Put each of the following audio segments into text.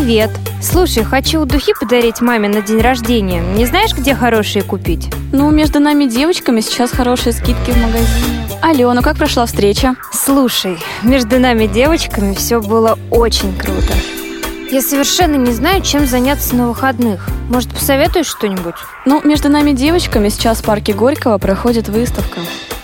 Привет! Слушай, хочу духи подарить маме на день рождения. Не знаешь, где хорошие купить? Между нами девочками сейчас хорошие скидки в магазине. Алена, как прошла встреча? Слушай, между нами девочками все было очень круто. Я совершенно не знаю, чем заняться на выходных. Может, посоветуешь что-нибудь? Между нами девочками сейчас в парке Горького проходит выставка.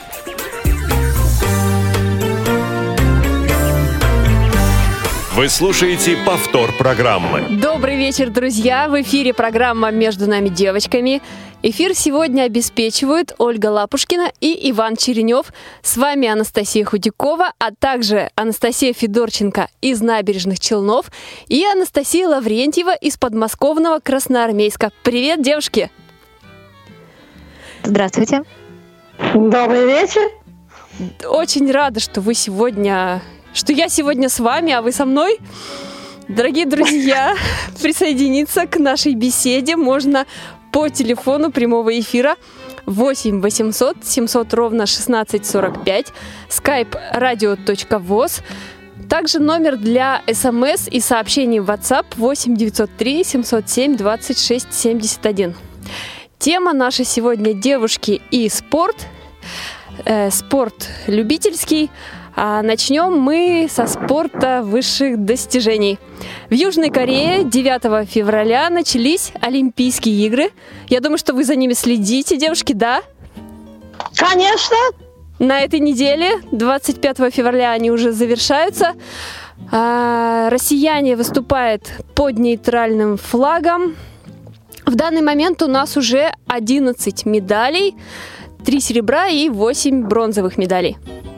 Вы слушаете повтор программы. Добрый вечер, друзья! В эфире программа «Между нами девочками». Эфир сегодня обеспечивают Ольга Лапушкина и Иван Черенев. С вами Анастасия Худякова, а также Анастасия Федорченко из Набережных Челнов и Анастасия Лаврентьева из подмосковного Красноармейска. Привет, девушки! Здравствуйте. Добрый вечер. Очень рада, что я сегодня с вами, а вы со мной. Дорогие друзья, присоединиться к нашей беседе можно по телефону прямого эфира 8 800 700 ровно 1645, skype radio.voz. Также номер для смс и сообщений в WhatsApp 8 903 707 26 71. Тема наша сегодня девушки и спорт. Спорт любительский. А начнем мы со спорта высших достижений. В Южной Корее 9 февраля начались Олимпийские игры. Я думаю, что вы за ними следите, девушки, да? Конечно. На этой неделе, 25 февраля, они уже завершаются. Россияне выступают под нейтральным флагом. В данный момент у нас уже 11 медалей, 3 серебра и 8 бронзовых медалей.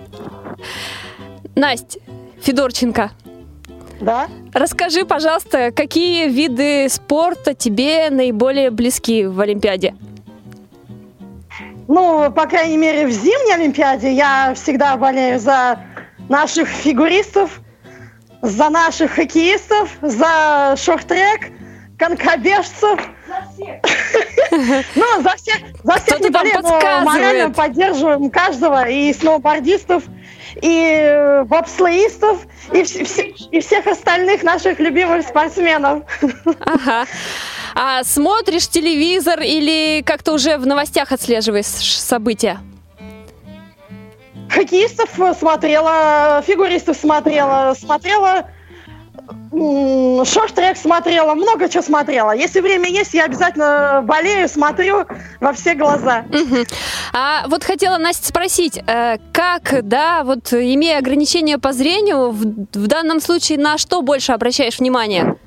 Настя Федорченко. Да? Расскажи, пожалуйста, какие виды спорта тебе наиболее близки в Олимпиаде? По крайней мере, в зимней Олимпиаде я всегда болею за наших фигуристов, за наших хоккеистов, за шорт-трек, конькобежцев. За всех не болеем, но морально поддерживаем каждого, и сноубордистов, и бобслеистов, и всех остальных наших любимых спортсменов. Ага. А смотришь телевизор или как-то уже в новостях отслеживаешь события? Хоккеистов смотрела, фигуристов смотрела, шорт-трек смотрела, много чего смотрела. Если время есть, я обязательно болею, смотрю во все глаза. А вот хотела, Настя, спросить, как, имея ограничения по зрению, в данном случае на что больше обращаешь внимание?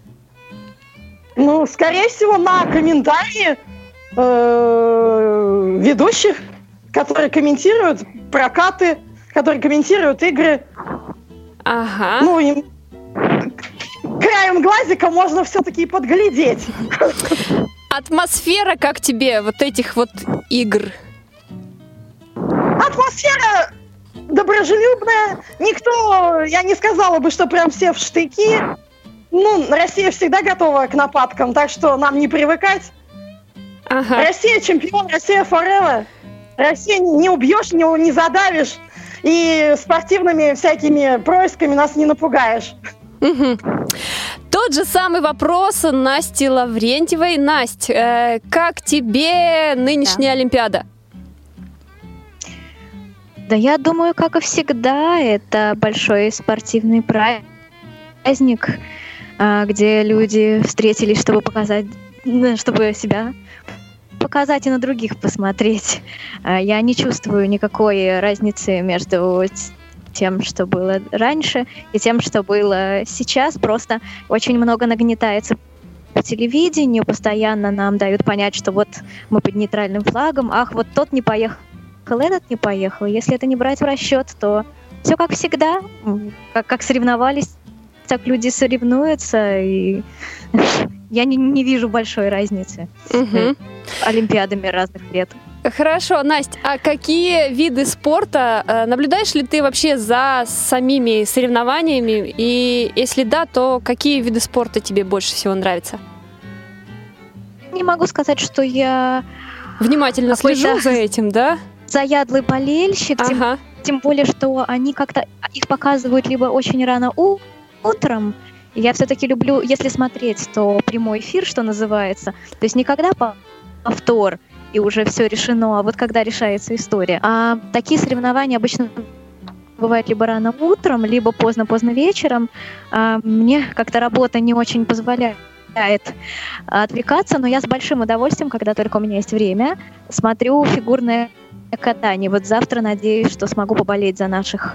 Скорее всего, на комментарии ведущих, которые комментируют прокаты, которые комментируют игры. Ага. Краем глазика можно все-таки подглядеть. Атмосфера как тебе вот этих вот игр? Атмосфера доброжелюбная. Я не сказала бы, что прям все в штыки. Россия всегда готова к нападкам, так что нам не привыкать. Ага. Россия чемпион, Россия forever. Россия не убьешь, не задавишь. И спортивными всякими происками нас не напугаешь. Угу. Тот же самый вопрос Насте Лаврентьевой. Настя, как тебе нынешняя Олимпиада? Да, я думаю, как и всегда, это большой спортивный праздник, где люди встретились, чтобы себя показать и на других посмотреть. Я не чувствую никакой разницы между тем, что было раньше, и тем, что было сейчас. Просто очень много нагнетается по телевидению, постоянно нам дают понять, что вот мы под нейтральным флагом, вот тот не поехал, этот не поехал. Если это не брать в расчет, то все как всегда, как соревновались, так люди соревнуются, и я не вижу большой разницы с олимпиадами разных лет. Хорошо, Настя, а какие виды спорта, наблюдаешь ли ты вообще за самими соревнованиями? И если да, то какие виды спорта тебе больше всего нравятся? Не могу сказать, что я... Внимательно слежу за этим, да? Заядлый болельщик, тем более, что они как-то их показывают либо очень рано утром, Я все-таки люблю, если смотреть, то прямой эфир, что называется. То есть никогда повтор, и уже все решено, а вот когда решается история. А такие соревнования обычно бывают либо рано утром, либо поздно-поздно вечером. Мне как-то работа не очень позволяет отвлекаться, но я с большим удовольствием, когда только у меня есть время, смотрю фигурное катание. Вот завтра надеюсь, что смогу поболеть за наших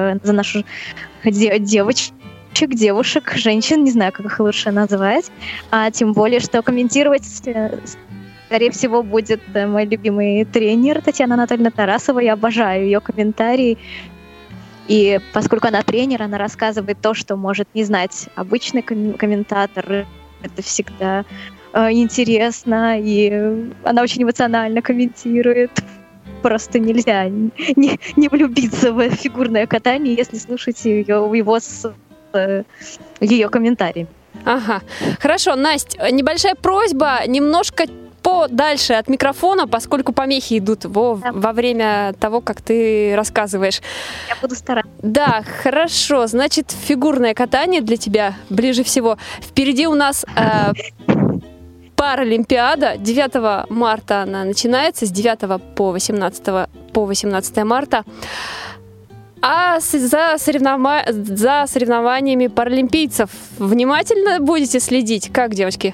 девушек, женщин, не знаю, как их лучше назвать, тем более, что комментировать, скорее всего, будет мой любимый тренер Татьяна Анатольевна Тарасова. Я обожаю ее комментарии. И поскольку она тренер, она рассказывает то, что может не знать обычный комментатор. Это всегда интересно, и она очень эмоционально комментирует. Просто нельзя не влюбиться в фигурное катание, если слушать его с ее комментариями. Ага. Хорошо, Настя, небольшая просьба немножко подальше от микрофона, поскольку помехи идут во время того, как ты рассказываешь. Я буду стараться. Да, хорошо. Значит, фигурное катание для тебя ближе всего. Впереди у нас Паралимпиада. 9 марта она начинается, с 9 по 18 марта. А за соревнованиями паралимпийцев внимательно будете следить? Как, девочки?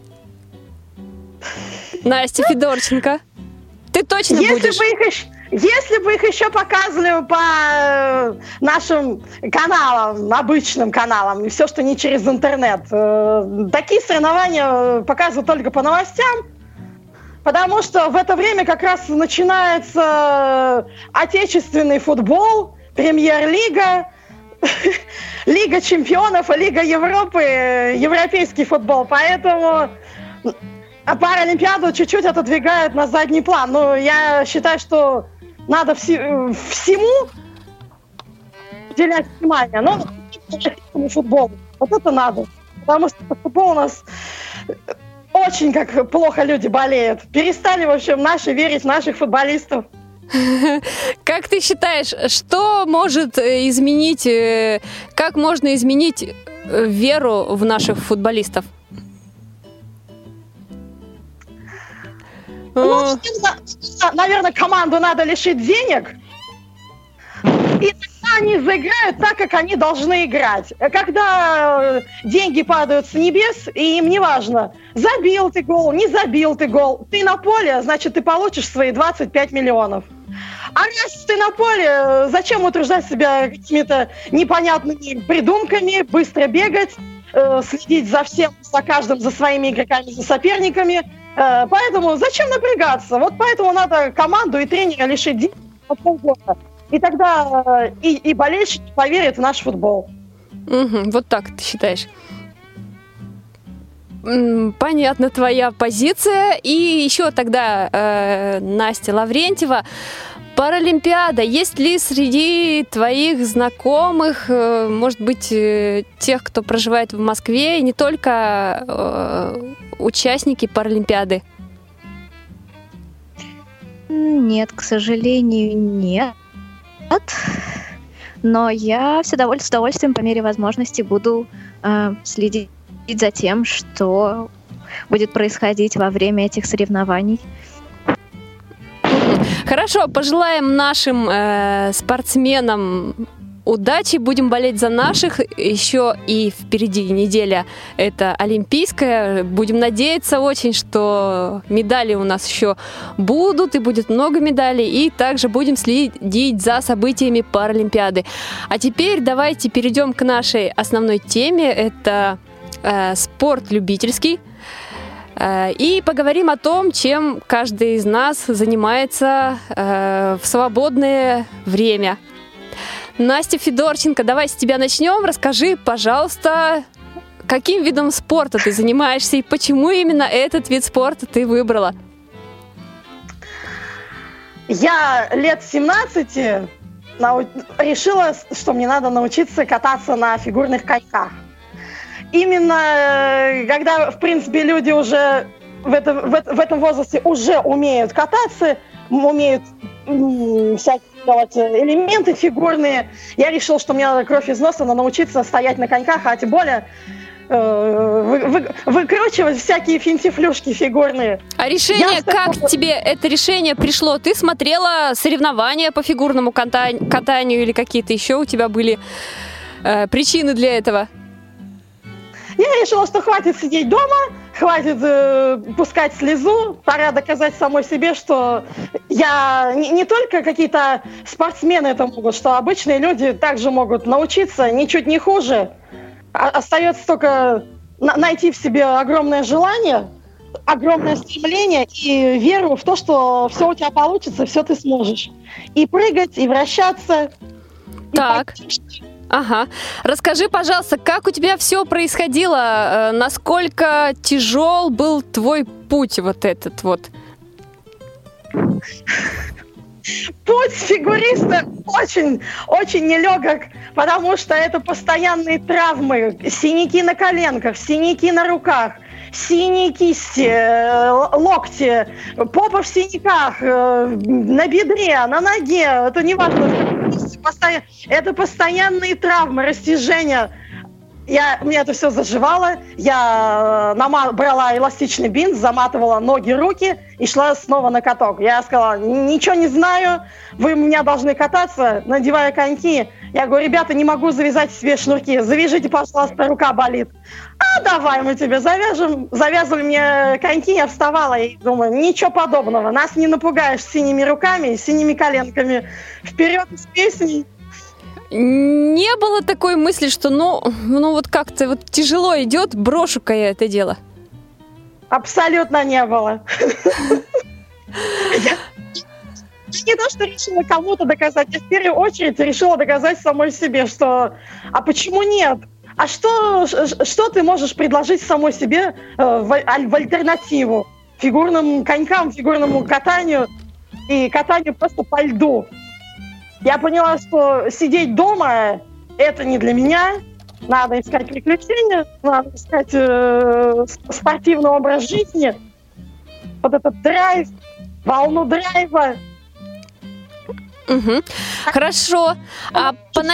Настя Федорченко, ты точно будешь? Если бы их еще показывали по нашим каналам, обычным каналам, и все, что не через интернет, такие соревнования показывают только по новостям, потому что в это время как раз начинается отечественный футбол, Премьер-лига, Лига чемпионов, Лига Европы, европейский футбол, поэтому Паралимпиаду чуть-чуть отодвигают на задний план. Но я считаю, что надо всему уделять внимание. Но футбол, вот это надо. Потому что футбол у нас очень как плохо люди болеют. Перестали, в общем, наши верить в наших футболистов. Как ты считаешь, что может изменить, как можно изменить веру в наших футболистов? Ну, наверное, команду надо лишить денег, и тогда они заиграют так, как они должны играть. Когда деньги падают с небес, и им не важно, забил ты гол, не забил ты гол. Ты на поле, значит, ты получишь свои 25 миллионов. А раз ты на поле, зачем утруждать себя какими-то непонятными придумками, быстро бегать, следить за всем, за каждым, за своими игроками, за соперниками. Поэтому зачем напрягаться? Вот поэтому надо команду и тренера лишить денег на полгода. И тогда и болельщики поверят в наш футбол. Вот так ты считаешь. Понятна твоя позиция. И еще тогда Настя Лаврентьева. Паралимпиада. Есть ли среди твоих знакомых, может быть, тех, кто проживает в Москве, и не только участники Паралимпиады? Нет, к сожалению, нет. Но я с удовольствием по мере возможности буду следить за тем, что будет происходить во время этих соревнований. Хорошо, пожелаем нашим спортсменам удачи, будем болеть за наших. Еще и впереди неделя это олимпийская. Будем надеяться очень, что медали у нас еще будут, и будет много медалей. И также будем следить за событиями Паралимпиады. А теперь давайте перейдем к нашей основной теме. Это спорт любительский. И поговорим о том, чем каждый из нас занимается в свободное время. Настя Федорченко, давай с тебя начнем. Расскажи, пожалуйста, каким видом спорта ты занимаешься и почему именно этот вид спорта ты выбрала? Я лет 17 решила, что мне надо научиться кататься на фигурных коньках. Именно когда, в принципе, люди уже в этом возрасте уже умеют кататься, умеют всякие делать элементы фигурные. Я решил, что мне надо кровь из носа, надо научиться стоять на коньках, а тем более выкручивать всякие финтифлюшки фигурные. А решение, как тебе это решение пришло? Ты смотрела соревнования по фигурному катанию или какие-то еще у тебя были причины для этого? Я решила, что хватит сидеть дома, хватит пускать слезу, пора доказать самой себе, что я не только какие-то спортсмены это могут, что обычные люди также могут научиться ничуть не хуже. Остается только найти в себе огромное желание, огромное стремление и веру в то, что все у тебя получится, все ты сможешь. И прыгать, и вращаться. Так. Ага. Расскажи, пожалуйста, как у тебя все происходило? Насколько тяжел был твой путь вот этот вот? Путь фигуриста очень нелегок, потому что это постоянные травмы, синяки на коленках, синяки на руках, синие кисти, локти, попа в синяках, на бедре, на ноге, это не важно. Это постоянные травмы, растяжения. Мне это все заживало, я брала эластичный бинт, заматывала ноги, руки и шла снова на каток. Я сказала, ничего не знаю, вы у меня должны кататься, надевая коньки. Я говорю, ребята, не могу завязать себе шнурки, завяжите, пожалуйста, рука болит. А давай мы тебе завяжем. Завязывали мне коньки, я вставала и думаю, ничего подобного, нас не напугаешь синими руками, синими коленками. Вперед с песней. Не было такой мысли, что ну вот как-то вот тяжело идет, брошу-ка я это дело? Абсолютно не было. Я не то, что решила кому-то доказать, я в первую очередь решила доказать самой себе, что а почему нет? А что ты можешь предложить самой себе в альтернативу фигурным конькам, фигурному катанию и катанию просто по льду? Я поняла, что сидеть дома – это не для меня. Надо искать приключения, надо искать спортивный образ жизни. Вот этот драйв, волну драйва. Угу. Хорошо. А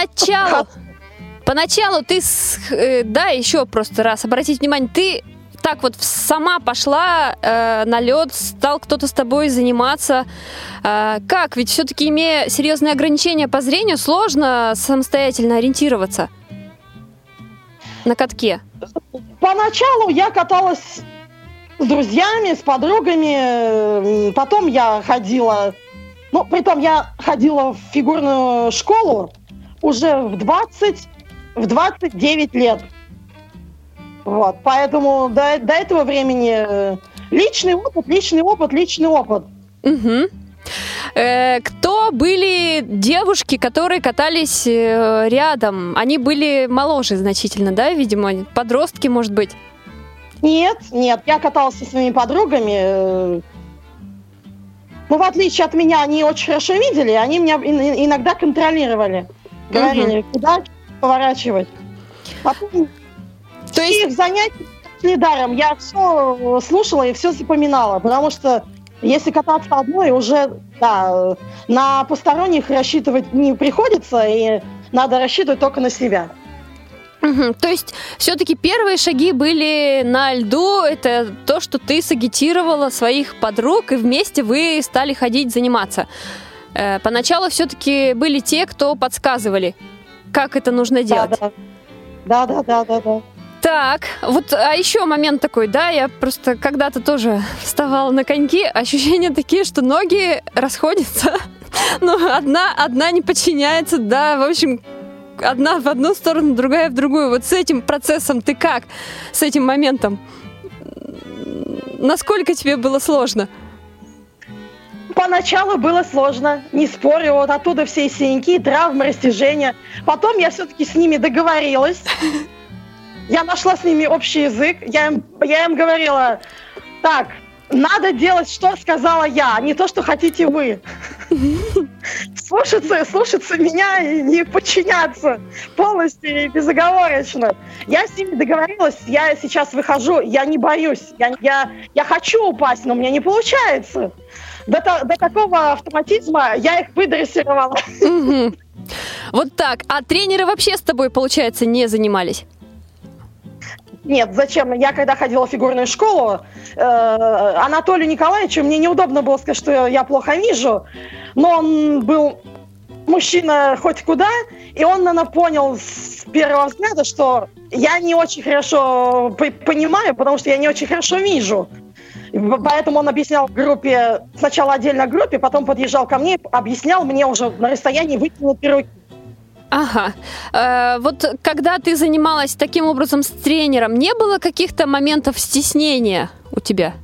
поначалу ты, да, еще просто раз обратить внимание, ты так вот сама пошла на лед, стал кто-то с тобой заниматься. Как? Ведь все-таки, имея серьезные ограничения по зрению, сложно самостоятельно ориентироваться на катке. Поначалу я каталась с друзьями, с подругами. Потом я ходила... притом я ходила в фигурную школу уже в 29 лет. Вот, поэтому до этого времени личный опыт. Угу. Кто были девушки, которые катались рядом? Они были моложе значительно, да, видимо? Подростки, может быть? Нет, я каталась со своими подругами. В отличие от меня, они очень хорошо видели, они меня иногда контролировали. Говорили, куда поворачивать. Потом... То есть их занятия недаром. Я все слушала и все запоминала, потому что если кататься одной, уже на посторонних рассчитывать не приходится, и надо рассчитывать только на себя. Угу. То есть все-таки первые шаги были на льду, это то, что ты сагитировала своих подруг, и вместе вы стали ходить заниматься. Поначалу все-таки были те, кто подсказывали, как это нужно делать. Да. Так, вот, а еще момент такой, да, я просто когда-то тоже вставала на коньки, ощущения такие, что ноги расходятся, но одна не подчиняется, да, в общем, одна в одну сторону, другая в другую. Вот с этим процессом ты как? С этим моментом? Насколько тебе было сложно? Поначалу было сложно, не спорю, вот оттуда все синяки, травмы, растяжения. Потом я все-таки с ними договорилась. Я нашла с ними общий язык, я им говорила, так, надо делать, что сказала я, а не то, что хотите вы. Слушаться меня и не подчиняться полностью и безоговорочно. Я с ними договорилась, я сейчас выхожу, я не боюсь, я хочу упасть, но у меня не получается. до такого автоматизма я их выдрессировала. Вот так. А тренеры вообще с тобой, получается, не занимались? Нет, зачем? Я когда ходила в фигурную школу, Анатолию Николаевичу мне неудобно было сказать, что я плохо вижу, но он был мужчина хоть куда, и он, наверное, понял с первого взгляда, что я не очень хорошо понимаю, потому что я не очень хорошо вижу. Поэтому он объяснял группе, сначала отдельно группе, потом подъезжал ко мне, объяснял мне уже на расстоянии вытянутой руки. Ага. Вот когда ты занималась таким образом с тренером, не было каких-то моментов стеснения у тебя?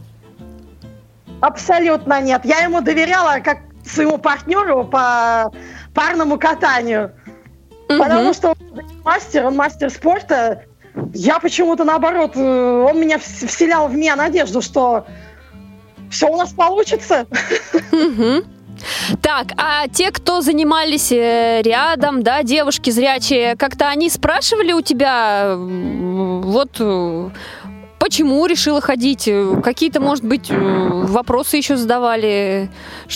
Абсолютно нет. Я ему доверяла как своему партнеру по парному катанию. Потому что он мастер спорта. Я почему-то наоборот, он меня вселял в меня надежду, что все у нас получится. Так, а те, кто занимались рядом, да, девушки зрячие, как-то они спрашивали у тебя, вот, почему решила ходить? Какие-то, может быть, вопросы еще задавали?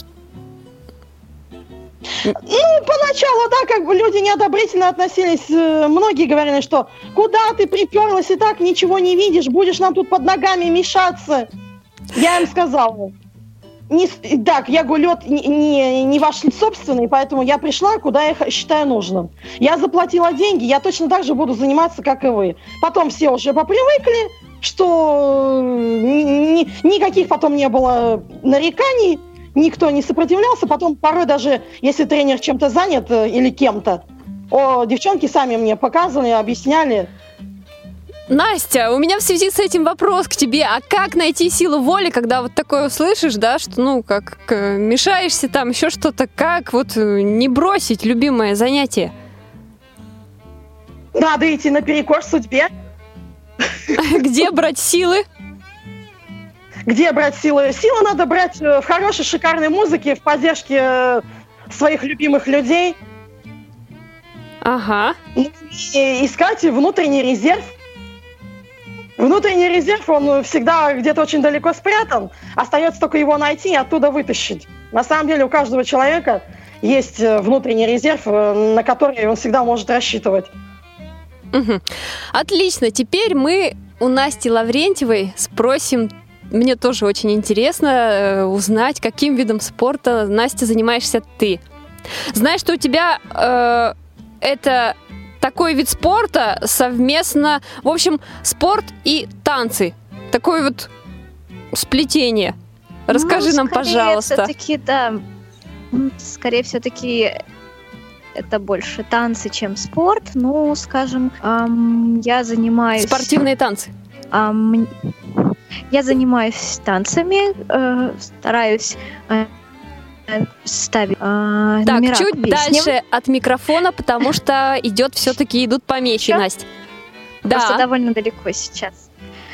Поначалу, да, как бы люди неодобрительно относились. Многие говорили, что куда ты приперлась и так ничего не видишь, будешь нам тут под ногами мешаться. Я им сказала... Так, я говорю, лед не ваш собственный, поэтому я пришла, куда я считаю нужным. Я заплатила деньги, я точно так же буду заниматься, как и вы. Потом все уже попривыкли, что никаких потом не было нареканий, никто не сопротивлялся. Потом порой даже, если тренер чем-то занят или кем-то, девчонки сами мне показывали, объясняли. Настя, у меня в связи с этим вопрос к тебе. А как найти силу воли, когда вот такое услышишь, да, что, как мешаешься там, еще что-то, как вот не бросить любимое занятие? Надо идти наперекор судьбе. Где брать силы? Где брать силы? Силы надо брать в хорошей, шикарной музыке, в поддержке своих любимых людей. Ага. И искать внутренний резерв. Внутренний резерв, он всегда где-то очень далеко спрятан. Остается только его найти и оттуда вытащить. На самом деле у каждого человека есть внутренний резерв, на который он всегда может рассчитывать. Отлично. Теперь мы у Насти Лаврентьевой спросим, мне тоже очень интересно узнать, каким видом спорта, Настя, занимаешься ты. Знаешь, что у тебя это... такой вид спорта совместно, в общем, спорт и танцы. Такое вот сплетение. Расскажи нам, пожалуйста. Все-таки, да, скорее все-таки это больше танцы, чем спорт. Ну, скажем, я занимаюсь... Спортивные танцы. Я занимаюсь танцами, стараюсь... ставить так, чуть дальше от микрофона, потому что идут помехи, Настя. Просто довольно далеко сейчас.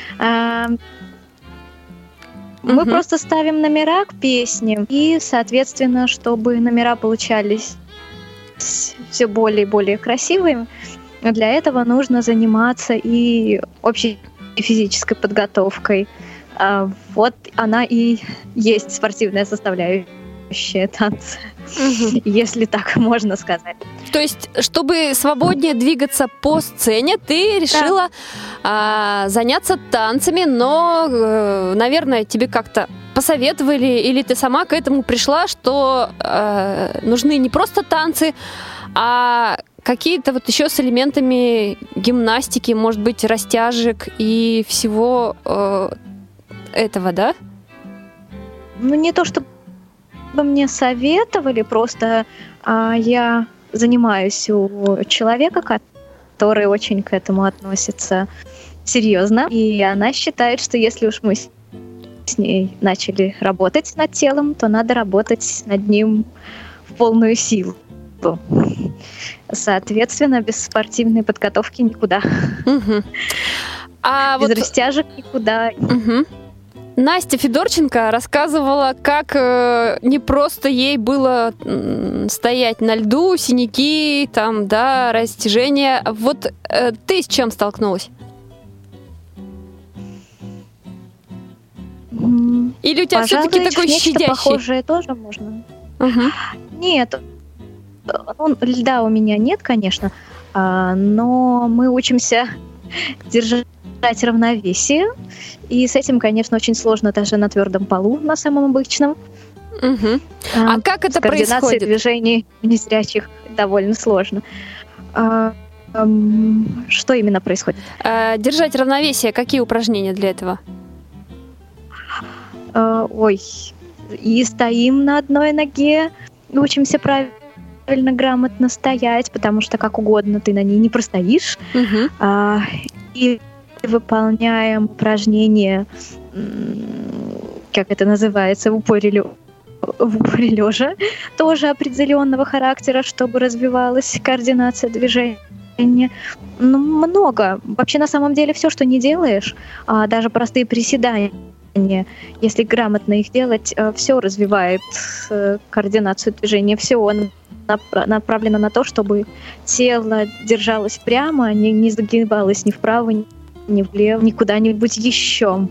Мы просто ставим номера к песням, и, соответственно, чтобы номера получались все более и более красивыми, для этого нужно заниматься и общей физической подготовкой. Вот она и есть спортивная составляющая танцы, если так можно сказать. То есть, чтобы свободнее двигаться по сцене, ты решила заняться танцами, но, наверное, тебе как-то посоветовали, или ты сама к этому пришла, что нужны не просто танцы, а какие-то вот еще с элементами гимнастики, может быть, растяжек и всего этого, да? Ну, не то, чтобы мне советовали, просто я занимаюсь у человека, который очень к этому относится серьезно, и она считает, что если уж мы с ней начали работать над телом, то надо работать над ним в полную силу. Соответственно, без спортивной подготовки никуда. Без растяжек никуда. Настя Федорченко рассказывала, как не просто ей было стоять на льду, синяки, там, да, растяжения. Вот ты с чем столкнулась? Или у тебя все-таки такой нечто щадящий? Похожее тоже можно. Угу. Нет, льда у меня нет, конечно, но мы учимся держать равновесие, и с этим, конечно, очень сложно даже на твердом полу, на самом обычном. Угу. А как это происходит? Координация движений незрячих довольно сложно. Что именно происходит? Держать равновесие. Какие упражнения для этого? И стоим на одной ноге, учимся правильно, грамотно стоять, потому что как угодно ты на ней не простоишь. И выполняем упражнения, как это называется, в упоре лежа, тоже определенного характера, чтобы развивалась координация движения. Много. Вообще, на самом деле, все, что не делаешь, даже простые приседания, если грамотно их делать, все развивает координацию движения, все направлено на то, чтобы тело держалось прямо, не загибалось ни вправо, ни влево, ни куда-нибудь еще.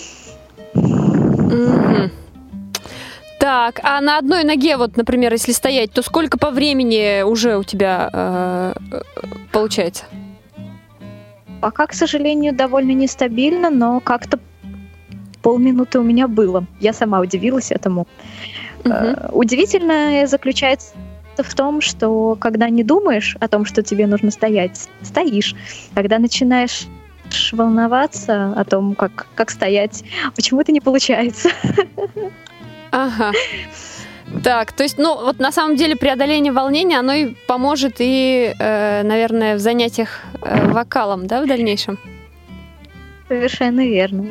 Так, а на одной ноге, вот, например, если стоять, то сколько по времени уже у тебя получается? Пока, к сожалению, довольно нестабильно, но как-то полминуты у меня было. Я сама удивилась этому. Удивительное заключается в том, что когда не думаешь о том, что тебе нужно стоять, стоишь. Когда начинаешь волноваться о том, как стоять, почему-то не получается. Ага. Так, то есть, вот на самом деле преодоление волнения, оно и поможет и, наверное, в занятиях вокалом, да, в дальнейшем? Совершенно верно.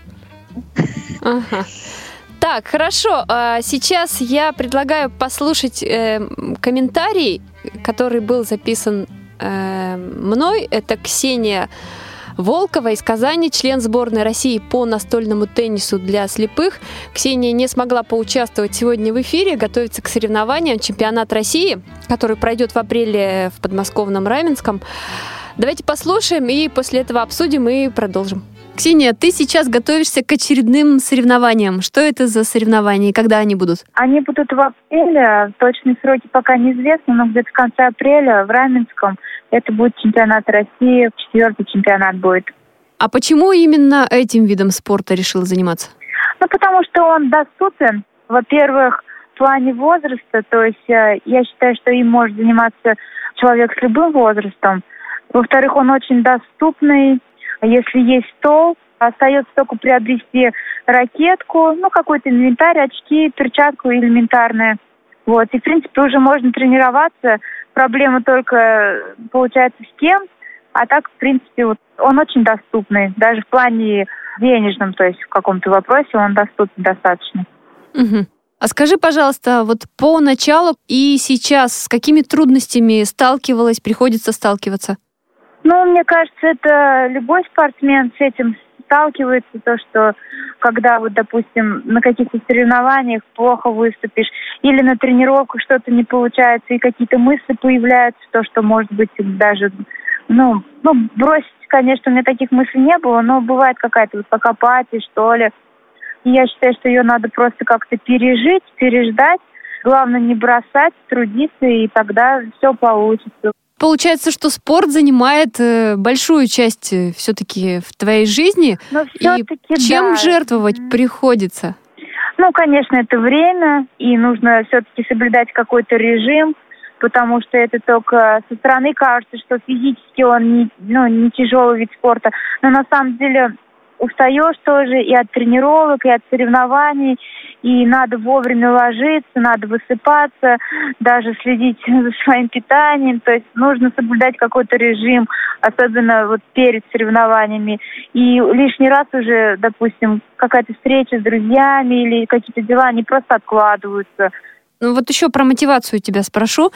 Ага. Так, хорошо. Сейчас я предлагаю послушать комментарий, который был записан мной. Это Ксения Волкова из Казани, член сборной России по настольному теннису для слепых. Ксения не смогла поучаствовать сегодня в эфире, готовится к соревнованиям чемпионат России, который пройдет в апреле в подмосковном Раменском. Давайте послушаем и после этого обсудим и продолжим. Ксения, ты сейчас готовишься к очередным соревнованиям. Что это за соревнования и когда они будут? Они будут в апреле. Точные сроки пока неизвестны, но где-то в конце апреля в Раменском. Это будет чемпионат России, 4-й чемпионат будет. А почему именно этим видом спорта решила заниматься? Потому что он доступен. Во-первых, в плане возраста, то есть я считаю, что им может заниматься человек с любым возрастом. Во-вторых, он очень доступный. Если есть стол, остается только приобрести ракетку, какой-то инвентарь, очки, перчатку элементарные. И, в принципе, уже можно тренироваться. Проблема только, получается, с кем. А так, в принципе, он очень доступный. Даже в плане денежном, то есть в каком-то вопросе он доступен достаточно. Угу. А скажи, пожалуйста, по началу и сейчас с какими трудностями приходится сталкиваться? Мне кажется, это любой спортсмен с этим сталкивается. То, что когда, допустим, на каких-то соревнованиях плохо выступишь, или на тренировках что-то не получается, и какие-то мысли появляются, то, что, может быть, даже, бросить, конечно, у меня таких мыслей не было, но бывает какая-то как апатия, что ли. И я считаю, что ее надо просто как-то пережить, переждать. Главное не бросать, трудиться, и тогда все получится. Получается, что спорт занимает большую часть все-таки в твоей жизни. И чем жертвовать приходится? Конечно, это время, и нужно все-таки соблюдать какой-то режим, потому что это только со стороны кажется, что физически он не тяжелый вид спорта, но на самом деле устаешь тоже и от тренировок, и от соревнований, и надо вовремя ложиться, надо высыпаться, даже следить за своим питанием, то есть нужно соблюдать какой-то режим, особенно перед соревнованиями, и лишний раз уже, допустим, какая-то встреча с друзьями или какие-то дела, они просто откладываются. Еще про мотивацию тебя спрошу.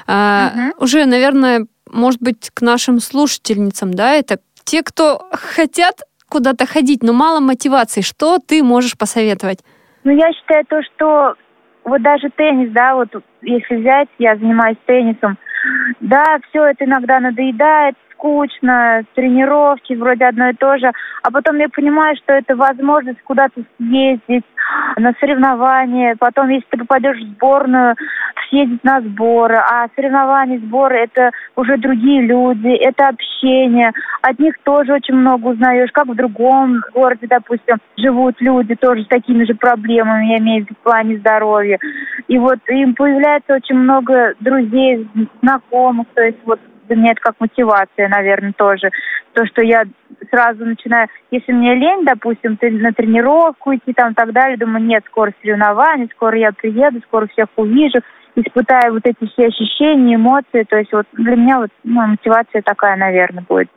Уже, наверное, может быть, к нашим слушательницам, да, это те, кто хотят куда-то ходить, но мало мотивации. Что ты можешь посоветовать? Я считаю то, что даже теннис, если взять, я занимаюсь теннисом, да, все это иногда надоедает, скучно, тренировки вроде одно и то же, а потом я понимаю, что это возможность куда-то съездить на соревнования, потом, если ты попадешь в сборную, съездить на сборы, а соревнования, сборы — это уже другие люди, это общение, от них тоже очень много узнаешь, как в другом городе, допустим, живут люди тоже с такими же проблемами, я имею в виду в плане здоровья, и вот им появляется очень много друзей, знакомых, то есть вот для меня это как мотивация, наверное, тоже. То, что я сразу начинаю, если мне лень, допустим, на тренировку идти там и так далее, думаю, нет, скоро соревнования, скоро я приеду, скоро всех увижу, испытаю вот эти все ощущения, эмоции. То есть вот для меня вот мотивация такая, наверное, будет.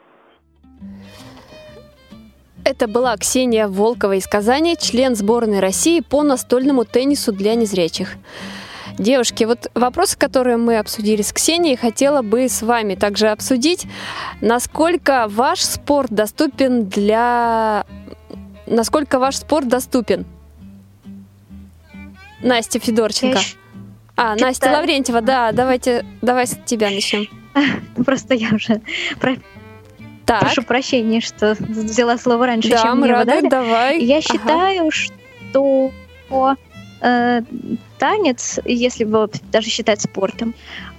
Это была Ксения Волкова из Казани, член сборной России по настольному теннису для незрячих. Девушки, вот вопросы, которые мы обсудили с Ксенией, хотела бы с вами также обсудить. Насколько ваш спорт доступен Насколько ваш спорт доступен? Настя Федорченко. Настя Лаврентьева, да, давай с тебя начнем. Просто я уже прошу прощения, что взяла слово раньше, чем мне его дали. Давай. Я считаю, что танец, если его даже считать спортом,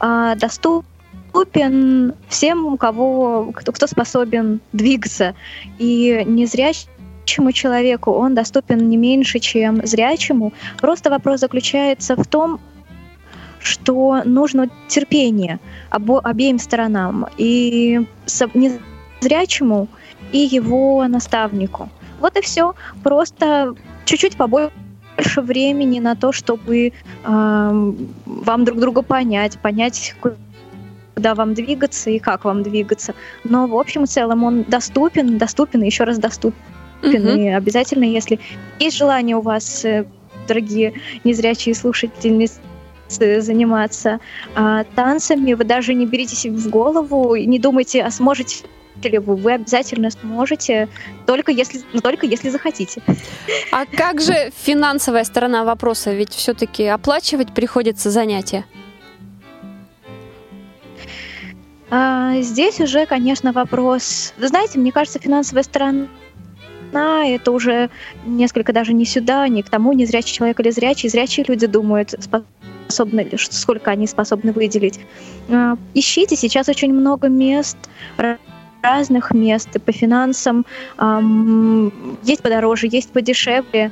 доступен всем, кто способен двигаться. И незрячему человеку он доступен не меньше, чем зрячему. Просто вопрос заключается в том, что нужно терпение обеим сторонам. И незрячему, и его наставнику. Вот и все. Просто чуть-чуть побольше времени на то, чтобы вам друг друга понять, куда вам двигаться и как вам двигаться. Но в общем и целом он доступен и еще раз доступен. И обязательно, если есть желание у вас, дорогие незрячие слушательницы, заниматься танцами, вы даже не берите себе в голову и не думайте, а сможете ли вы обязательно сможете, только если захотите. А как же финансовая сторона вопроса? Ведь все-таки оплачивать приходится занятия. Здесь уже, конечно, вопрос... Вы знаете, мне кажется, финансовая сторона это уже несколько даже не сюда, не к тому, незрячий человек или зрячий. Зрячие люди думают, сколько они способны выделить. Ищите, сейчас очень много мест, разных мест, и по финансам есть подороже, есть подешевле.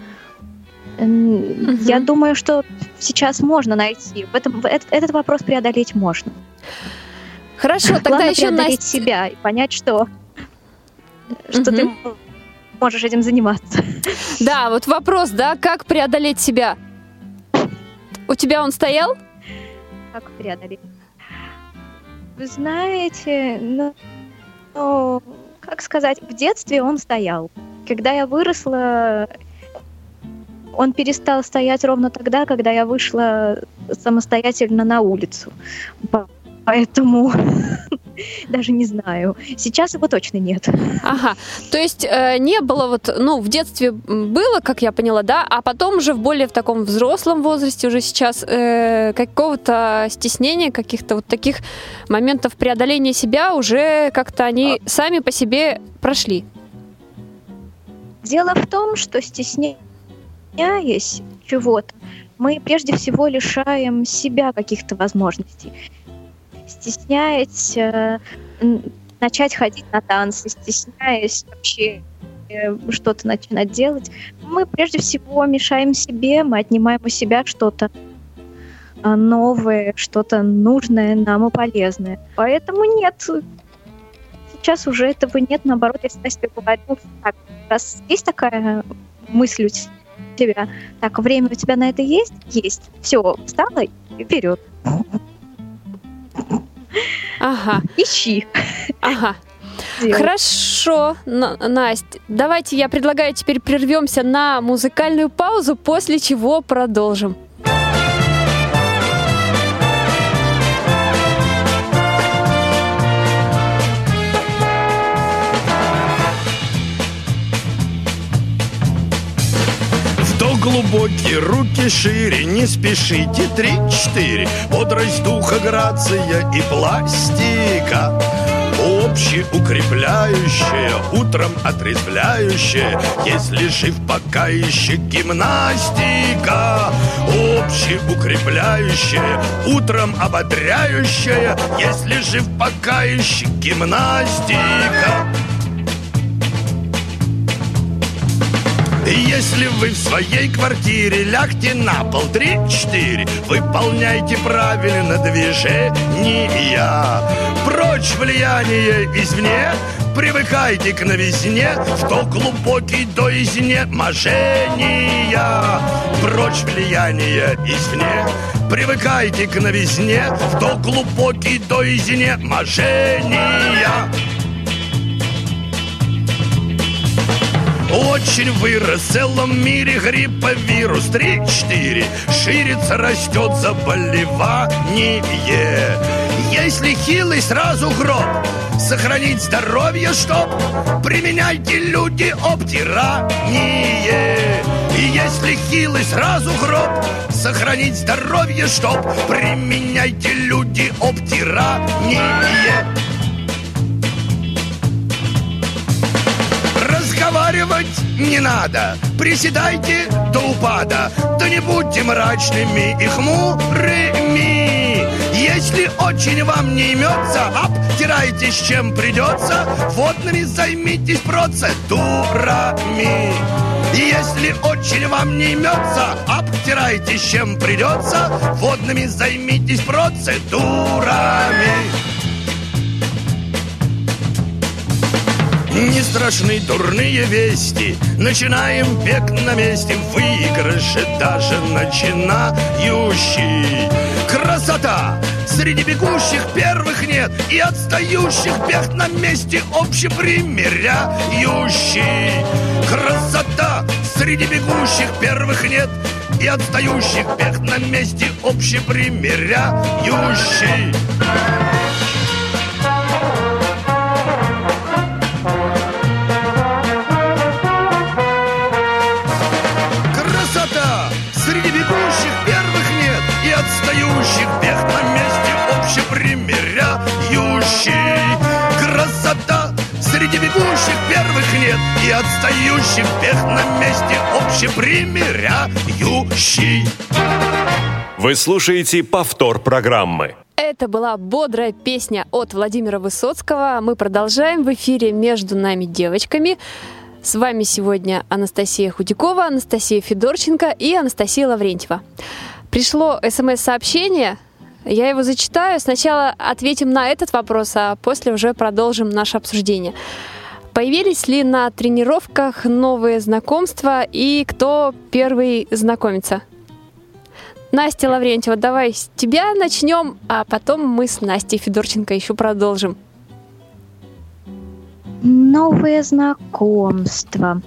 Я думаю, что сейчас можно найти. Этот вопрос преодолеть можно. Хорошо, тогда главное еще преодолеть себя и понять, что ты можешь этим заниматься. Да, вот вопрос, да, как преодолеть себя? У тебя он стоял? Как преодолеть? Вы знаете, как сказать, в детстве он стоял. Когда я выросла, он перестал стоять ровно тогда, когда я вышла самостоятельно на улицу. Поэтому даже не знаю. Сейчас его точно нет. Ага. То есть не было в детстве было, как я поняла, да, а потом уже в таком взрослом возрасте уже сейчас какого-то стеснения, каких-то вот таких моментов преодоления себя уже как-то они сами по себе прошли. Дело в том, что стесняясь чего-то, мы прежде всего лишаем себя каких-то возможностей. Стесняясь начать ходить на танцы, стесняясь вообще что-то начинать делать, мы прежде всего мешаем себе, мы отнимаем у себя что-то новое, что-то нужное нам и полезное. Поэтому нет, сейчас уже этого нет, наоборот, я всегда себе говорю, так, раз есть такая мысль у тебя, так, время у тебя на это есть? Есть. Все, встала и вперед. Ага. Ищи. Ага. Хорошо, Настя. Давайте я предлагаю теперь прервемся на музыкальную паузу, после чего продолжим. Глубокие руки шире, не спешите, 3-4. Бодрость духа, грация и пластика. Общий общеукрепляющее, утром отрезвляющее, если жив пока еще гимнастика. Общеукрепляющее, утром ободряющее, если жив пока еще гимнастика. Если вы в своей квартире лягте на пол 3-4, выполняйте правильно движения. Прочь влияние извне, привыкайте к новизне, в то глубокий до изнеможения. Прочь влияние извне, привыкайте к новизне, в то глубокий до изнеможения. Очень вырос в целом мире грипповирус 3-4. Ширится, растет заболевание. Если хилый, сразу гроб. Сохранить здоровье, чтоб применяйте, люди, обтирание. И если хилый, сразу гроб. Сохранить здоровье, чтоб применяйте, люди, обтирание. Разговаривать не надо, приседайте до упада, да не будьте мрачными и хмурыми. Если очень вам не имется, обтирайтесь чем придется, водными займитесь процедурами. Если очень вам не имется, обтирайтесь чем придется, водными займитесь процедурами. Не страшны дурные вести, начинаем бег на месте, в выигрыше даже начинающий. Красота! Среди бегущих первых нет, и отстающих бег на месте общепримиряющий. Красота! Среди бегущих первых нет, и отстающих бег на месте общепримиряющий. Среди бегущих первых нет, и отстающих бег на месте общепримиряющий. Красота! Среди бегущих первых нет, и отстающих бег на месте общепримиряющий. Вы слушаете повтор программы. Это была бодрая песня от Владимира Высоцкого. Мы продолжаем в эфире «Между нами девочками». С вами сегодня Анастасия Худякова, Анастасия Федорченко и Анастасия Лаврентьева. Пришло СМС-сообщение, я его зачитаю. Сначала ответим на этот вопрос, а после уже продолжим наше обсуждение. Появились ли на тренировках новые знакомства и кто первый знакомится? Настя Лаврентьева, давай с тебя начнем, а потом мы с Настей Федорченко еще продолжим. Новые знакомства.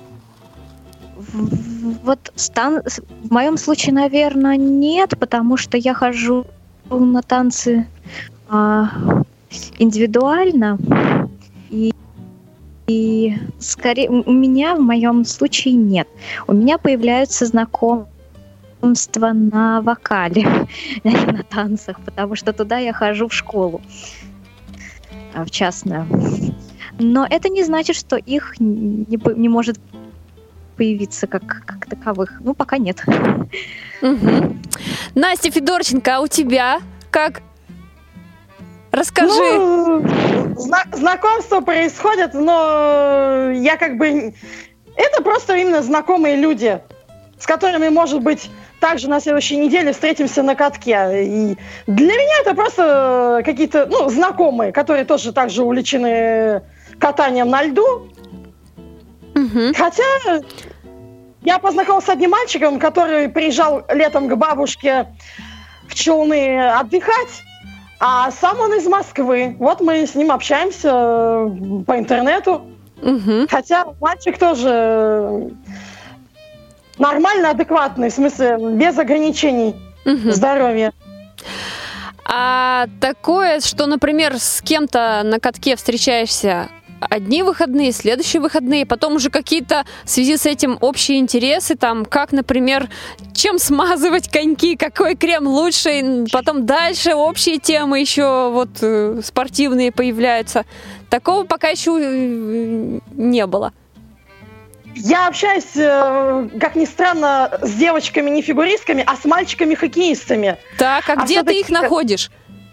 Вот в моем случае, наверное, нет, потому что я хожу на танцы индивидуально. И скорее у меня в моем случае нет. У меня появляются знакомства на вокале, а не на танцах, потому что туда я хожу в школу, в частную. Но это не значит, что их не может появиться как таковых. Ну, пока нет. Угу. Настя Федорченко, а у тебя как? Расскажи. Ну, знакомства происходят, но я это просто именно знакомые люди, с которыми, может быть, также на следующей неделе встретимся на катке. И для меня это просто какие-то, знакомые, которые тоже также увлечены катанием на льду. Угу. Хотя я познакомился с одним мальчиком, который приезжал летом к бабушке в Челны отдыхать, а сам он из Москвы. Вот мы с ним общаемся по интернету. Угу. Хотя мальчик тоже нормально, адекватный, в смысле, без ограничений здоровья. А такое, что, например, с кем-то на катке встречаешься, одни выходные, следующие выходные, потом уже какие-то в связи с этим общие интересы, там, как, например, чем смазывать коньки, какой крем лучше, потом дальше общие темы еще вот спортивные появляются. Такого пока еще не было. Я общаюсь, как ни странно, с девочками не фигуристками, а с мальчиками-хоккеистами. Так, а где ты их находишь?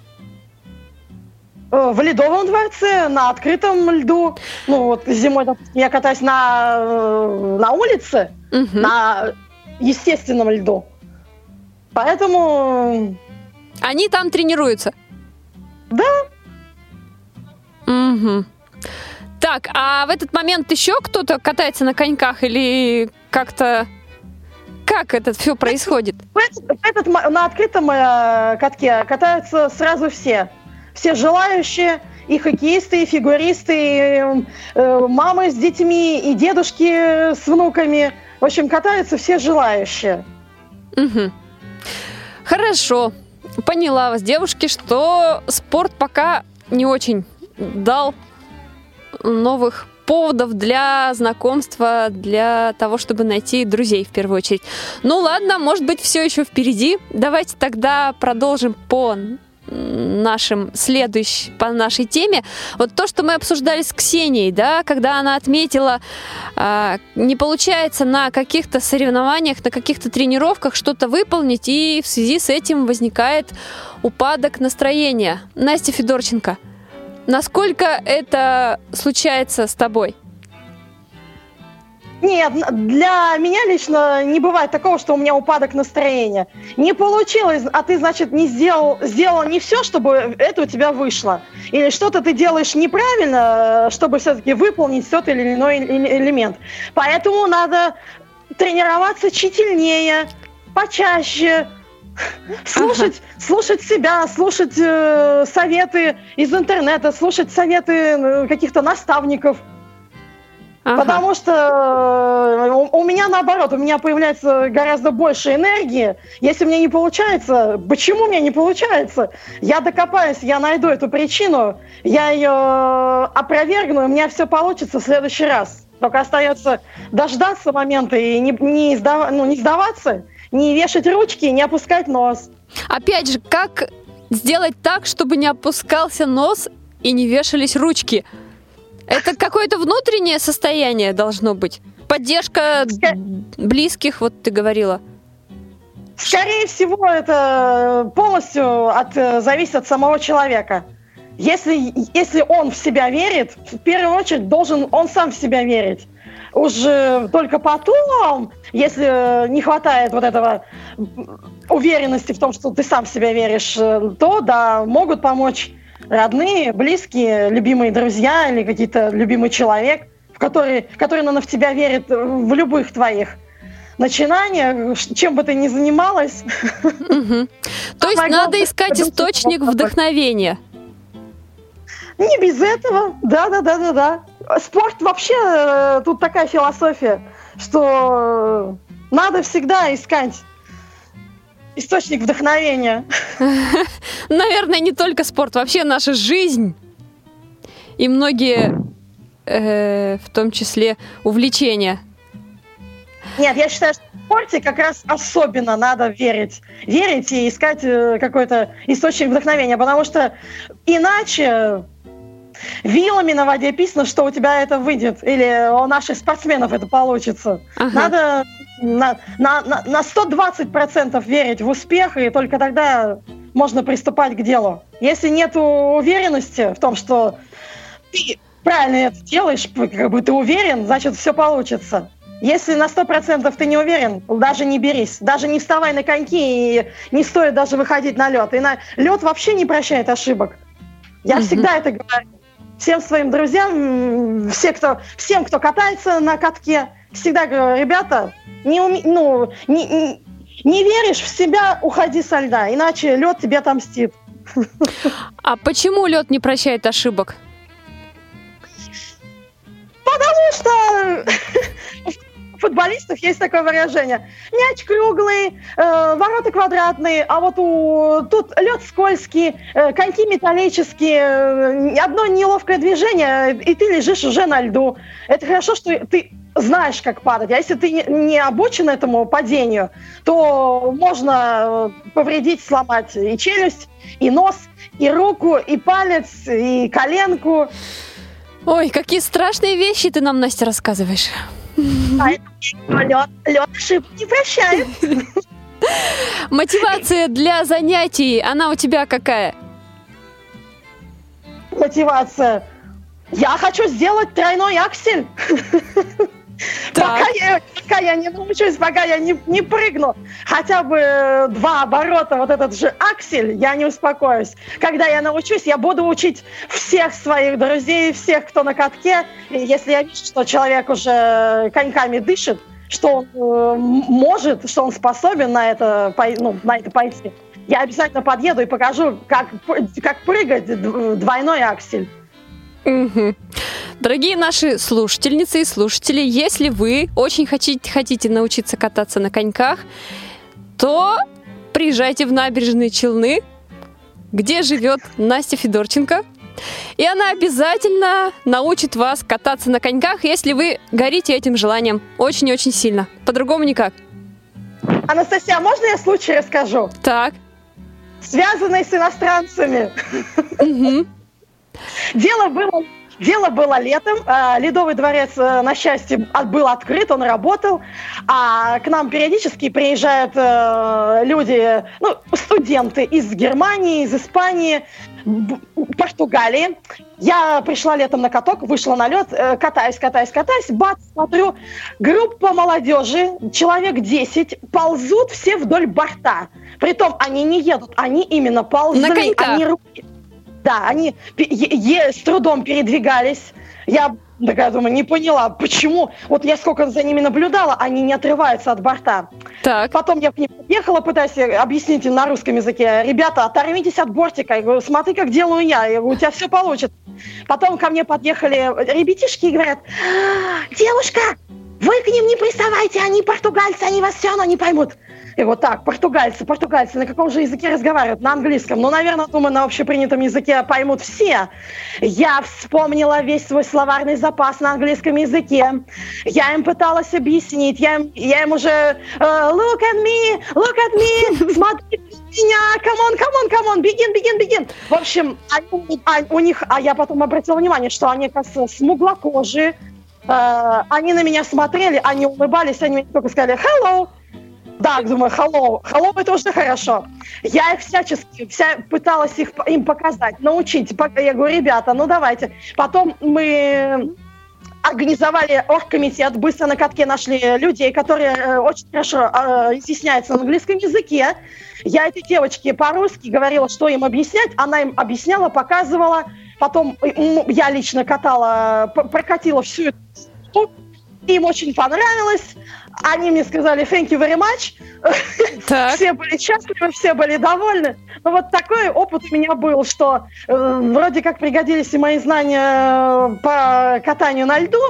В Ледовом дворце, на открытом льду. Ну вот зимой, допустим, я катаюсь на улице, на естественном льду. Поэтому... Они там тренируются? Да. Угу. Так, а в этот момент еще кто-то катается на коньках или как-то... Как это все происходит? На открытом катке катаются сразу все. Все желающие, и хоккеисты, и фигуристы, и мамы с детьми, и дедушки с внуками. В общем, катаются все желающие. Угу. Хорошо. Поняла вас, девушки, что спорт пока не очень дал новых поводов для знакомства, для того, чтобы найти друзей в первую очередь. Ну ладно, может быть, все еще впереди. Давайте тогда продолжим по нашей теме. Вот то, что мы обсуждали с Ксенией, да, когда она отметила, не получается на каких-то соревнованиях, на каких-то тренировках что-то выполнить, и в связи с этим возникает упадок настроения. Настя Федорченко, насколько это случается с тобой? Нет, для меня лично не бывает такого, что у меня упадок настроения. Не получилось, а ты, значит, не сделал не все, чтобы это у тебя вышло. Или что-то ты делаешь неправильно, чтобы все-таки выполнить тот или иной элемент. Поэтому надо тренироваться тщательнее, почаще, слушать себя, слушать советы из интернета, слушать советы каких-то наставников. Потому что у меня наоборот, у меня появляется гораздо больше энергии. Если мне не получается, почему мне не получается? Я докопаюсь, я найду эту причину, я ее опровергну, и у меня все получится в следующий раз. Только остается дождаться момента и не сдаваться, не вешать ручки, не опускать нос. Опять же, как сделать так, чтобы не опускался нос и не вешались ручки? Это какое-то внутреннее состояние должно быть? Поддержка близких, вот ты говорила. Скорее всего, это полностью зависит от самого человека. Если он в себя верит, в первую очередь должен он сам в себя верить. Уже только потом, если не хватает вот этого уверенности в том, что ты сам в себя веришь, то да, могут помочь родные, близкие, любимые друзья или какие-то любимый человек, который, наверное, в тебя верит в любых твоих начинаниях, чем бы ты ни занималась. То есть надо искать источник вдохновения. Не без этого. Да. Спорт вообще, тут такая философия, что надо всегда искать источник вдохновения. Наверное, не только спорт, вообще наша жизнь и многие, в том числе, увлечения. Нет, я считаю, что в спорте как раз особенно надо верить и искать какой-то источник вдохновения, потому что иначе вилами на воде писано, что у тебя это выйдет, или у наших спортсменов это получится. Надо на 120% верить в успех, и только тогда можно приступать к делу. Если нет уверенности в том, что ты правильно это делаешь, как бы ты уверен, значит, все получится. Если на 100% ты не уверен, даже не берись, даже не вставай на коньки, и не стоит даже выходить на лед. И лед вообще не прощает ошибок. Я всегда это говорю. Всем своим друзьям, всем, кто катается на катке, всегда говорю: ребята, не веришь в себя, уходи со льда, иначе лед тебе отомстит. А почему лед не прощает ошибок? Потому что футболистов есть такое выражение. Мяч круглый, ворота квадратные, а вот тут лед скользкий, коньки металлические, одно неловкое движение, и ты лежишь уже на льду. Это хорошо, что ты знаешь, как падать. А если ты не обучен этому падению, то можно повредить, сломать и челюсть, и нос, и руку, и палец, и коленку. Ой, какие страшные вещи ты нам, Настя, рассказываешь. А это лед ошибок не прощает. Мотивация для занятий, она у тебя какая? Мотивация. Я хочу сделать тройной аксель. Пока я не научусь, пока я не прыгну хотя бы 2 оборота, вот этот же аксель, я не успокоюсь. Когда я научусь, я буду учить всех своих друзей, всех, кто на катке. И если я вижу, что человек уже коньками дышит, что он может, что он способен на это пойти, я обязательно подъеду и покажу, как прыгать двойной аксель. Угу. Дорогие наши слушательницы и слушатели, если вы очень хотите научиться кататься на коньках, то приезжайте в Набережные Челны, где живет Настя Федорченко, и она обязательно научит вас кататься на коньках, если вы горите этим желанием очень-очень сильно. По-другому никак. Анастасия, а можно я случай расскажу? Так. Связанный с иностранцами. Угу. Дело было летом. Ледовый дворец, на счастье, был открыт, он работал. А к нам периодически приезжают люди, студенты из Германии, из Испании, Португалии. Я пришла летом на каток, вышла на лед, катаюсь, бац, смотрю, группа молодежи, человек 10, ползут все вдоль борта. Притом они не едут, они именно ползли. На коньках. Да, они с трудом передвигались. Я такая думаю, не поняла, почему. Вот я сколько за ними наблюдала, они не отрываются от борта. Так. Потом я к ним подъехала, пытаюсь объяснить им на русском языке. Ребята, оторвитесь от бортика. Я говорю, смотри, как делаю я. Я говорю, у тебя все получится. Потом ко мне подъехали ребятишки и говорят, девушка, вы к ним не приставайте, они португальцы, они вас все равно не поймут. И вот так, португальцы, на каком же языке разговаривают? На английском. Наверное, думаю, на общепринятом языке поймут все. Я вспомнила весь свой словарный запас на английском языке. Я им пыталась объяснить. Я им уже look at me, смотрите на меня, come on, begin. В общем, у них, я потом обратила внимание, что они, кажется, смуглокожие. Они на меня смотрели, они улыбались, они мне только сказали hello. Да, думаю, hello, это уже хорошо. Я их всячески пыталась им показать, научить. Я говорю, ребята, давайте. Потом мы организовали оргкомитет, быстро на катке нашли людей, которые очень хорошо изъясняются на английском языке. Я этой девочке по-русски говорила, что им объяснять. Она им объясняла, показывала. Потом я лично прокатила всю эту штуку. Им очень понравилось. Они мне сказали thank you very much. Все были счастливы, все были довольны. Вот такой опыт у меня был, что вроде как пригодились и мои знания по катанию на льду,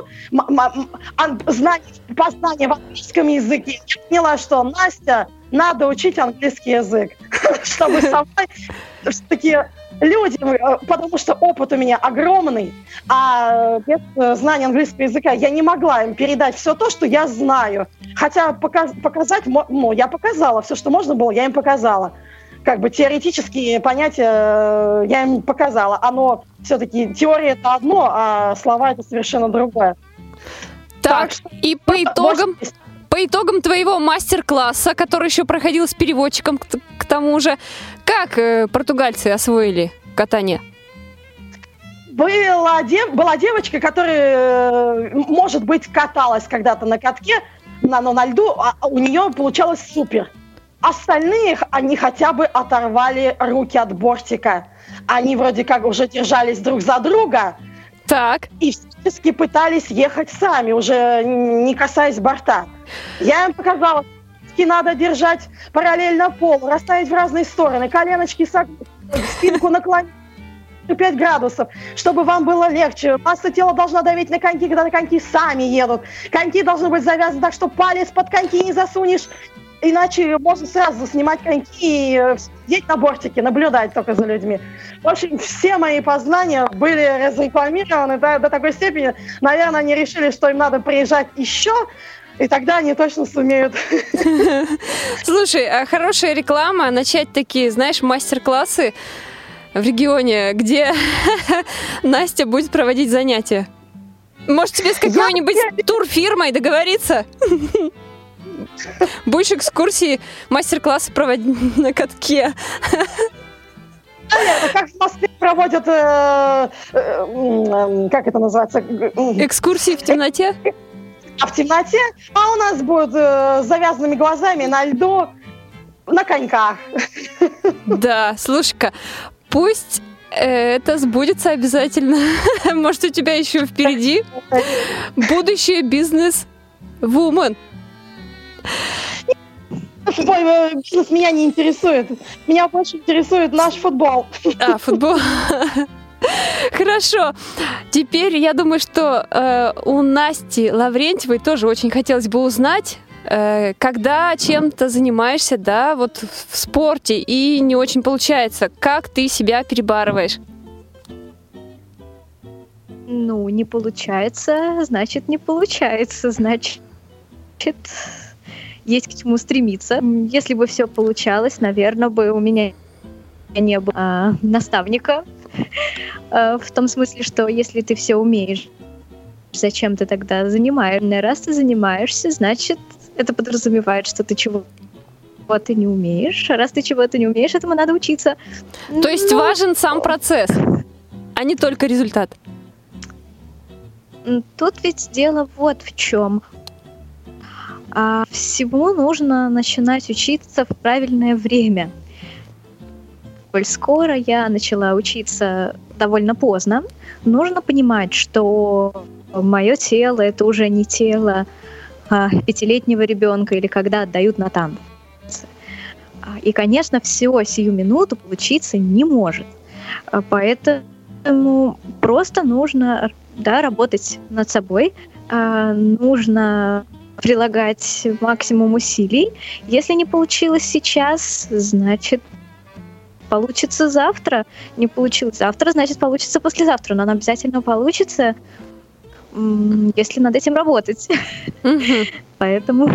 познания в английском языке. Я поняла, что Настя, надо учить английский язык, чтобы со мной все-таки люди, потому что опыт у меня огромный, а без знания английского языка я не могла им передать все то, что я знаю. Хотя показать, я показала все, что можно было, я им показала. Как бы теоретические понятия я им показала. Оно все-таки, теория это одно, а слова это совершенно другое. Так что, и по итогам твоего мастер-класса, который еще проходил с переводчиком, к тому же, как португальцы освоили катание? Была девочка, которая, может быть, каталась когда-то на катке, на льду, а у нее получалось супер. Остальные, они хотя бы оторвали руки от бортика. Они вроде как уже держались друг за друга. Так. И всячески пытались ехать сами, уже не касаясь борта. Я им показала, что надо держать параллельно полу, расставить в разные стороны, коленочки согнуть, спинку наклонить. 5 градусов, чтобы вам было легче. Масса тела должна давить на коньки, когда коньки сами едут. Коньки должны быть завязаны так, что палец под коньки не засунешь. Иначе можно сразу снимать коньки и сидеть на бортике, наблюдать только за людьми. В общем, все мои познания были разрекламированы до такой степени. Наверное, они решили, что им надо приезжать еще, и тогда они точно сумеют. Слушай, а хорошая реклама, начать такие, знаешь, мастер-классы в регионе, где Настя будет проводить занятия. Может, тебе с какой-нибудь турфирмой договориться? Будешь экскурсии, мастер-классы проводить на катке. Как в Москве проводят, как это называется? Экскурсии в темноте? А в темноте? А у нас будут с завязанными глазами на льду, на коньках. Да, слушай-ка, пусть это сбудется обязательно. Может, у тебя еще впереди будущее бизнес-вумен. Твой бизнес меня не интересует. Меня больше интересует наш футбол. А, футбол. Хорошо. Теперь я думаю, что у Насти Лаврентьевой тоже очень хотелось бы узнать, когда чем-то занимаешься, да, вот в спорте, и не очень получается, как ты себя перебарываешь? Ну, не получается, значит, не получается, значит, есть к чему стремиться. Если бы все получалось, наверное, бы у меня не было наставника. В том смысле, что если ты все умеешь, зачем ты тогда занимаешься? Раз ты занимаешься, значит, это подразумевает, что ты чего-то не умеешь. А раз ты чего-то не умеешь, этому надо учиться. То есть важен сам процесс, а не только результат? Тут ведь дело вот в чем. Всему нужно начинать учиться в правильное время. Коль скоро я начала учиться довольно поздно, нужно понимать, что мое тело — это уже не тело 5-летнего ребенка или когда отдают на танцы. И, конечно, все сию минуту получиться не может. Поэтому просто нужно, да, работать над собой, нужно прилагать максимум усилий. Если не получилось сейчас, значит, получится завтра. Не получилось завтра, значит, получится послезавтра. Но оно обязательно получится, если над этим работать. Поэтому...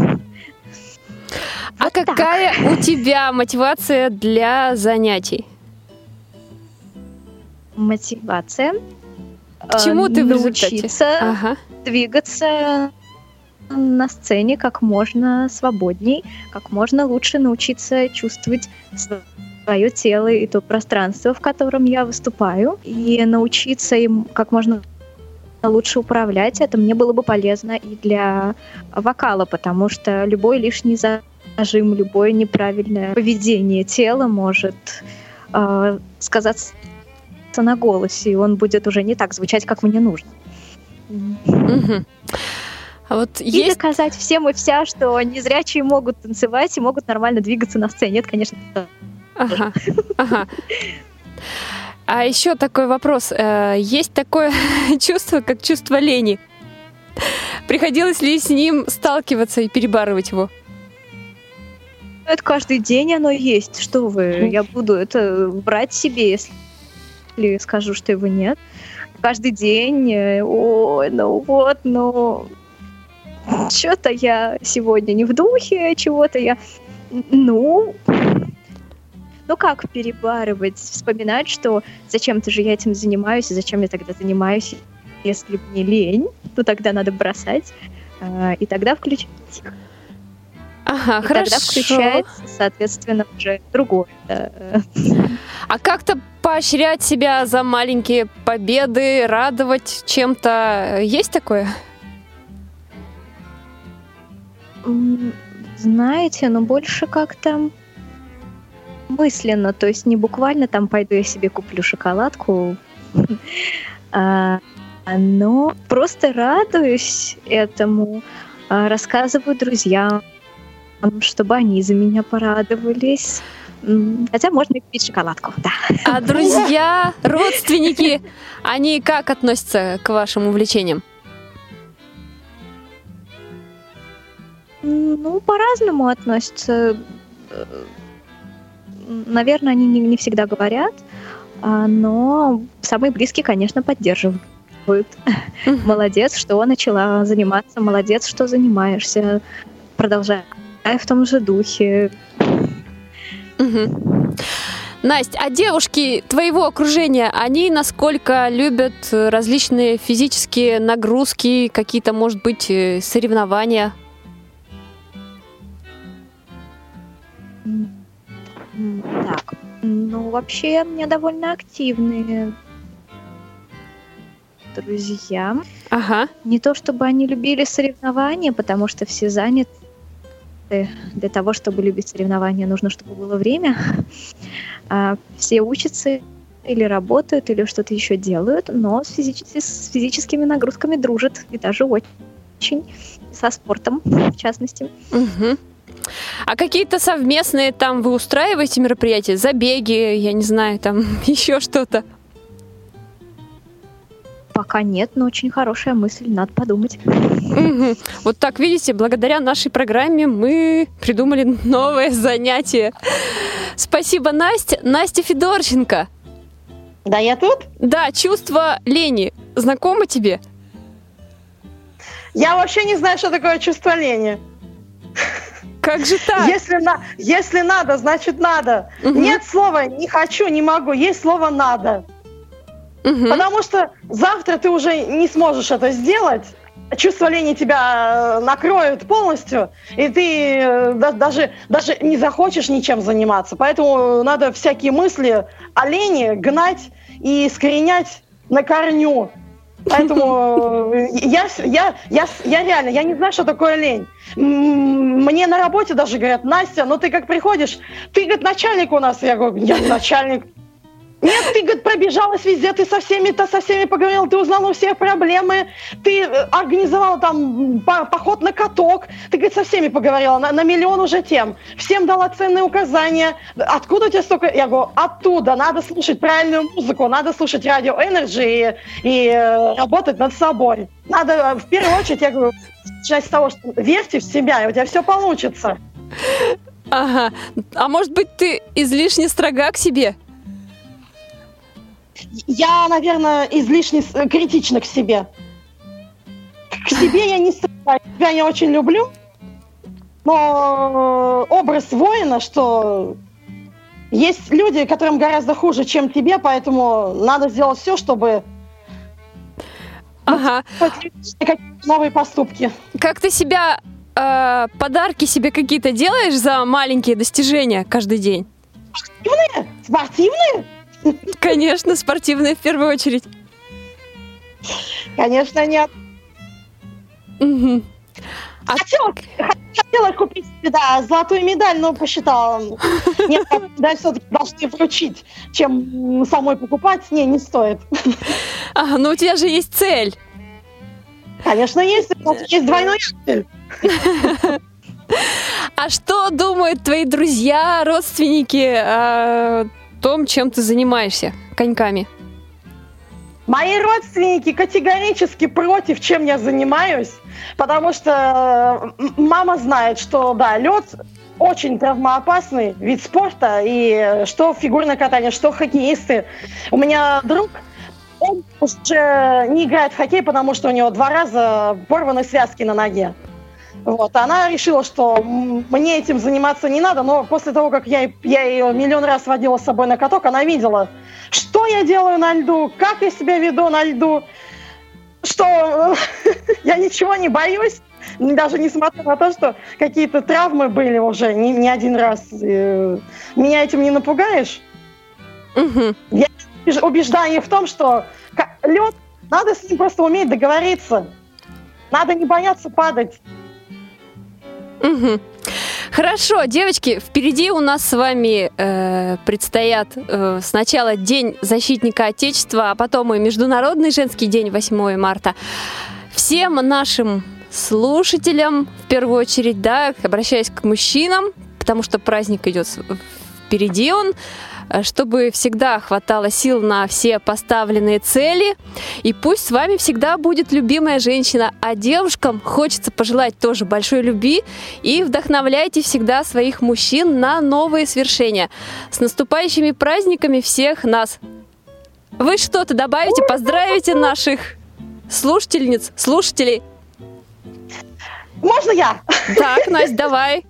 А какая у тебя мотивация для занятий? Мотивация? К чему ты научиться двигаться на сцене как можно свободней, как можно лучше научиться чувствовать свое тело и то пространство, в котором я выступаю, и научиться им как можно лучше управлять. Это мне было бы полезно и для вокала, потому что любой лишний зажим, любое неправильное поведение тела может сказаться на голосе, и он будет уже не так звучать, как мне нужно. А вот и есть... доказать всем и вся, что незрячие могут танцевать и могут нормально двигаться на сцене. Это, конечно, Ага. А еще такой вопрос. Есть такое чувство, как чувство лени. Приходилось ли с ним сталкиваться и перебарывать его? Это каждый день оно есть. Что вы? Я буду это брать себе, если скажу, что его нет. Каждый день. Ой, что-то я сегодня не в духе, чего-то я... Ну, как перебарывать? Вспоминать, что зачем-то же я этим занимаюсь, и зачем я тогда занимаюсь, если мне лень, то тогда надо бросать, и тогда включать. Ага, и хорошо. Тогда включается, соответственно, уже другое. Да. А как-то поощрять себя за маленькие победы, радовать чем-то, есть такое? Знаете, но больше как-то мысленно, то есть не буквально там пойду я себе куплю шоколадку, но просто радуюсь этому, рассказываю друзьям, чтобы они за меня порадовались, Хотя можно и купить шоколадку, да. А друзья, родственники, они как относятся к вашим увлечениям? Ну, по-разному относятся. Наверное, они не всегда говорят, но самые близкие, конечно, поддерживают. Молодец, что начала заниматься, молодец, что занимаешься. Продолжай в том же духе. Настя, а девушки твоего окружения, они насколько любят различные физические нагрузки, какие-то, может быть, соревнования? Так, ну вообще у меня довольно активные друзья. Ага. Не то чтобы они любили соревнования, потому что все заняты. Для того, чтобы любить соревнования, нужно, чтобы было время. Все учатся или работают, или что-то еще делают, но с физическими нагрузками дружат. И даже очень. Со спортом, в частности. Угу. А какие-то совместные там вы устраиваете мероприятия? Забеги, я не знаю, там еще что-то? Пока нет, но очень хорошая мысль, надо подумать. Угу. Вот так, видите, благодаря нашей программе мы придумали новое занятие. Спасибо, Настя. Настя Федорченко. Да, я тут? Да, чувство лени. Знакомо тебе? Я вообще не знаю, что такое чувство лени. Как же так? Если надо, значит надо. Угу. Нет слова «не хочу», «не могу». Есть слово «надо». Угу. Потому что завтра ты уже не сможешь это сделать. Чувство лени тебя накроет полностью, и ты даже не захочешь ничем заниматься. Поэтому надо всякие мысли о лени гнать и искоренять на корню. Поэтому я реально, я не знаю, что такое лень. Мне на работе даже говорят: Настя, ну ты как приходишь, ты, говорит, начальник у нас. Я говорю: я начальник. Нет, ты, говорит, пробежалась везде, ты со всеми поговорила, ты узнала у всех проблемы, ты организовала там поход на каток, ты, говорит, со всеми поговорила на миллион уже тем, всем дала ценные указания. Откуда у тебя столько? Я говорю: оттуда, надо слушать правильную музыку, надо слушать радио Energy и работать над собой. Надо, в первую очередь, я говорю, начать с того, что верьте в себя, и у тебя все получится. Ага, а может быть, ты излишне строга к себе? Я, наверное, излишне критична к себе. К себе я не строга, себя я очень люблю, но образ воина, что есть люди, которым гораздо хуже, чем тебе, поэтому надо сделать все, чтобы какие-то новые поступки. Как ты себя, подарки себе какие-то делаешь за маленькие достижения каждый день? Спортивные? Конечно, спортивные в первую очередь. Конечно, нет. Угу. Хотела купить себе, да, золотую медаль, но посчитала. Нет, медаль все-таки должны вручить, чем самой покупать. Не стоит. Ага, но у тебя же есть цель. Конечно, есть. Есть двойной цель. А что думают твои друзья, родственники о том, чем ты занимаешься коньками? Мои родственники категорически против, чем я занимаюсь, потому что мама знает, что, да, лед очень травмоопасный вид спорта, и что фигурное катание, что хоккеисты. У меня друг, он уже не играет в хоккей, потому что у него 2 раза порваны связки на ноге. Вот, она решила, что мне этим заниматься не надо, но после того, как я ее миллион раз водила с собой на каток, она видела, что я делаю на льду, как я себя веду на льду, что я ничего не боюсь, даже несмотря на то, что какие-то травмы были уже не один раз. Меня этим не напугаешь. Угу. Я убеждаю их в том, что лед, надо с ним просто уметь договориться. Надо не бояться падать. Угу. Хорошо, девочки, впереди у нас с вами предстоят сначала День защитника Отечества, а потом и Международный женский день 8 марта. Всем нашим слушателям, в первую очередь, да, обращаясь к мужчинам, потому что праздник идет впереди он, чтобы всегда хватало сил на все поставленные цели. И пусть с вами всегда будет любимая женщина. А девушкам хочется пожелать тоже большой любви. И вдохновляйте всегда своих мужчин на новые свершения. С наступающими праздниками всех нас! Вы что-то добавите, поздравите наших слушательниц, слушателей? Можно я? Так, Настя, давай.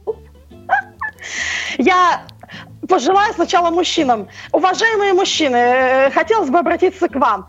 Я пожелаю сначала мужчинам. Уважаемые мужчины, хотелось бы обратиться к вам.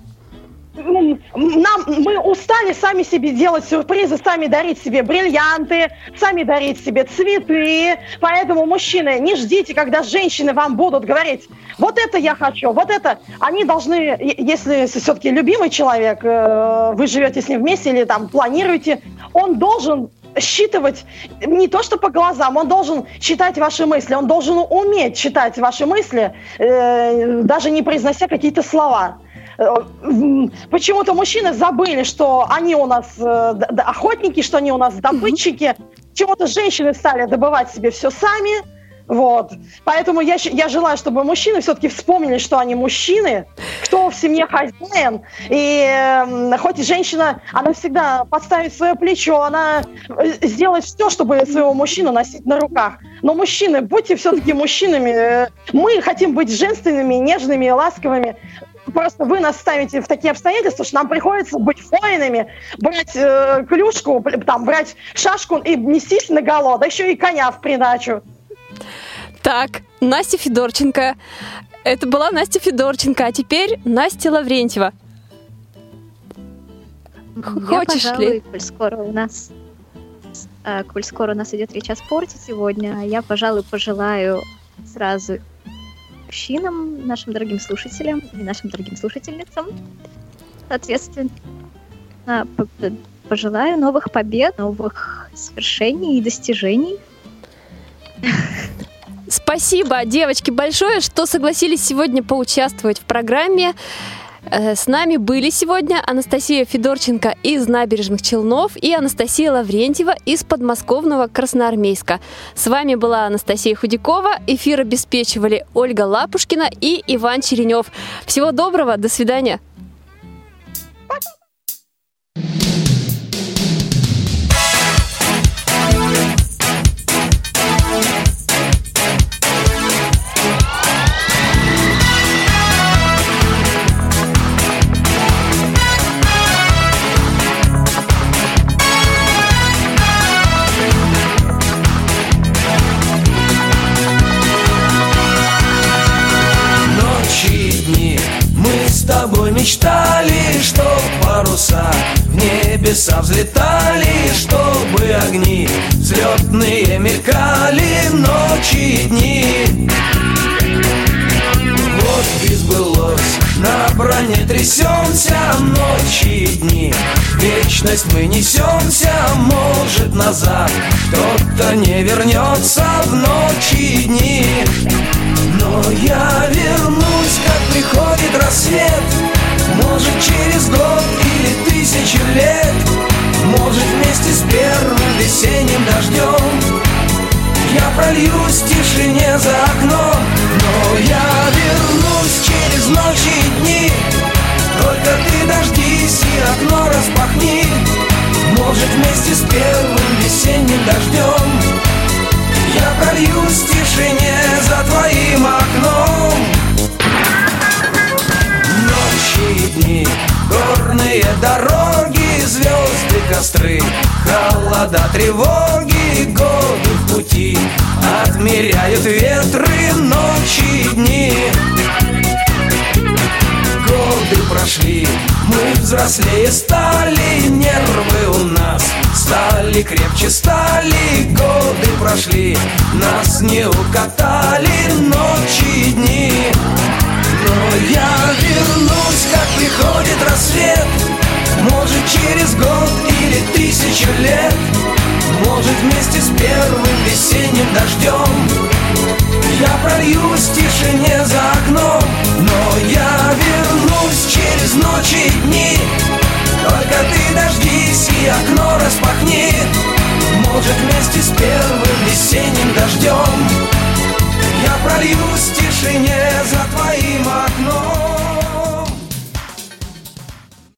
Мы устали сами себе делать сюрпризы, сами дарить себе бриллианты, сами дарить себе цветы. Поэтому, мужчины, не ждите, когда женщины вам будут говорить: вот это я хочу, вот это. Они должны, если все-таки любимый человек, вы живете с ним вместе или там планируете, он должен считывать не то что по глазам, он должен читать ваши мысли, он должен уметь читать ваши мысли, даже не произнося какие-то слова. Почему-то мужчины забыли, что они у нас охотники, что они у нас добытчики. Почему-то женщины стали добывать себе все сами. Вот. Поэтому я желаю, чтобы мужчины все-таки вспомнили, что они мужчины, кто в семье хозяин. И хоть и женщина, она всегда подставит свое плечо, она сделает все, чтобы своего мужчину носить на руках. Но мужчины, будьте все-таки мужчинами. Мы хотим быть женственными, нежными и ласковыми. Просто вы нас ставите в такие обстоятельства, что нам приходится быть воинами, брать клюшку, там, брать шашку и нестись наголо, да еще и коня в придачу. Так, Настя Федорченко. Это была Настя Федорченко, а теперь Настя Лаврентьева. Хочешь ли? Коль скоро у нас идет речь о спорте сегодня, я, пожалуй, пожелаю сразу мужчинам, нашим дорогим слушателям и нашим дорогим слушательницам, соответственно, пожелаю новых побед, новых свершений и достижений. Спасибо, девочки, большое, что согласились сегодня поучаствовать в программе. С нами были сегодня Анастасия Федорченко из Набережных Челнов и Анастасия Лаврентьева из подмосковного Красноармейска. С вами была Анастасия Худякова. Эфир обеспечивали Ольга Лапушкина и Иван Черенев. Всего доброго, до свидания. Мечтали, чтоб паруса в небеса взлетали, чтобы огни взлетные мелькали ночи и дни. Вот и сбылось, на броне трясемся ночи и дни. В вечность мы несемся, может назад кто-то не вернется в ночи и дни. Но я вернусь, как приходит рассвет. Может, через год или 1000 лет. Может, вместе с первым весенним дождем я прольюсь в тишине за окном. Но я вернусь через ночи и дни. Только ты дождись и окно распахни. Может, вместе с первым весенним дождем я прольюсь в тишине за твоим окном. Ночи и дни, горные дороги, звезды, костры, холода, тревоги, годы в пути отмеряют ветры, ночи и дни. Годы прошли, мы взрослее стали, нервы у нас стали крепче стали. Годы прошли, нас не укатали ночи и дни. Но я вернусь, как приходит рассвет. Может, через год или 1000 лет. Может, вместе с первым весенним дождем я прольюсь в тишине за окном. Но я вернусь через ночи и дни. Только ты дождись и окно распахни. Может, вместе с первым весенним дождем